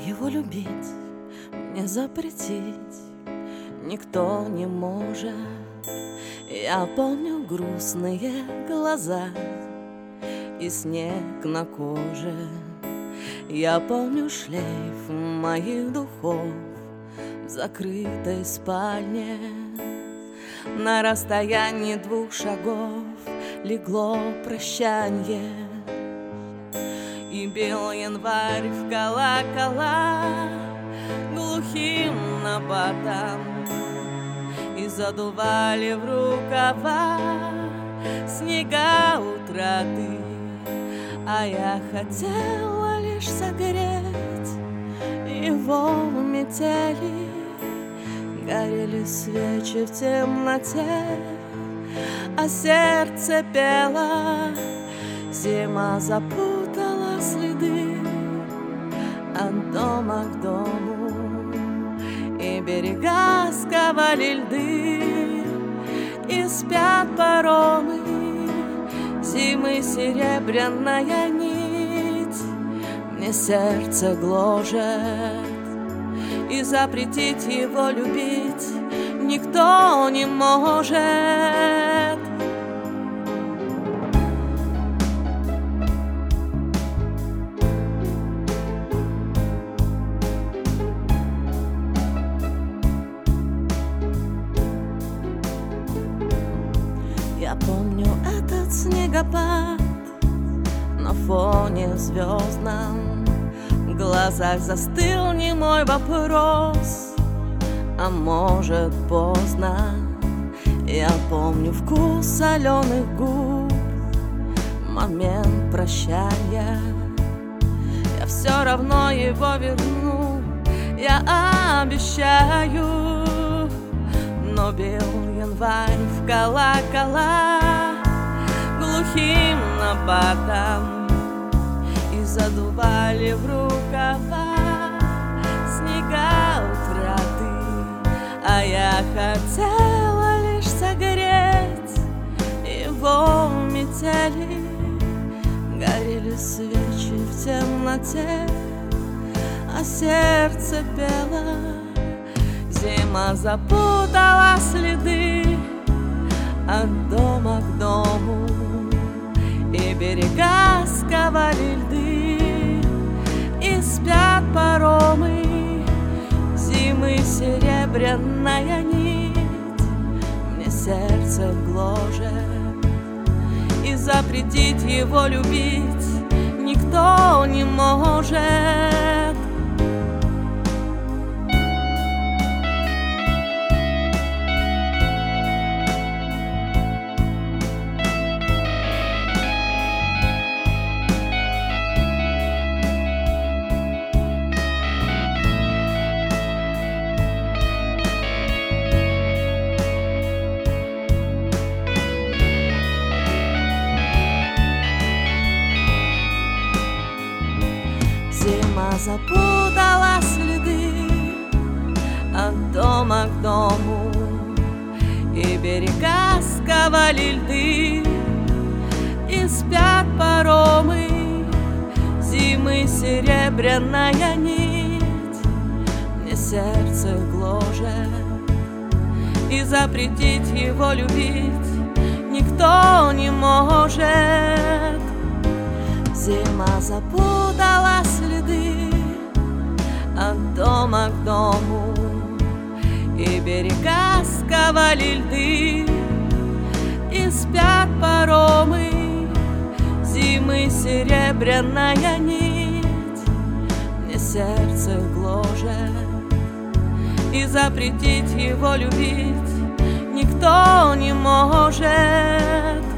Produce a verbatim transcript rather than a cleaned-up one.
Его любить мне запретить никто не может. Я помню грустные глаза и снег на коже. Я помню шлейф моих духов в закрытой спальне. На расстоянии двух шагов легло прощанье. И бил январь в колокола глухим набатом, и задували в рукава снега утраты. А я хотела лишь согреть его в метели. Горели свечи в темноте, а сердце пело. Зима запутала следы от дома к дому, и берега сковали льды, и спят паромы. Зимы серебряная нить мне сердце гложет, и запретить его любить никто не может. Я помню этот снегопад на фоне звездном. В глазах застыл немой вопрос, а может поздно. Я помню вкус соленых губ, момент прощания. Я все равно его верну, я обещаю. Но бил январь в колокола глухим набатом, и задували в рукава снега утраты. А я хотела лишь согреть его в метели. Горели свечи в темноте, а сердце пело. Зима запутала следы от дома к дому, и берега сковали льды, и спят паромы. Зимы серебряная нить мне сердце гложет, и запретить его любить никто не может. Зима запутала следы от дома к дому, и берега сковали льды, и спят паромы. Зимы серебряная нить мне сердце гложет, и запретить его любить никто не может. Зима запутала следы от дома к дому, и берега сковали льды, и спят паромы. Зимы серебряная нить мне сердце гложет, и запретить его любить никто не может.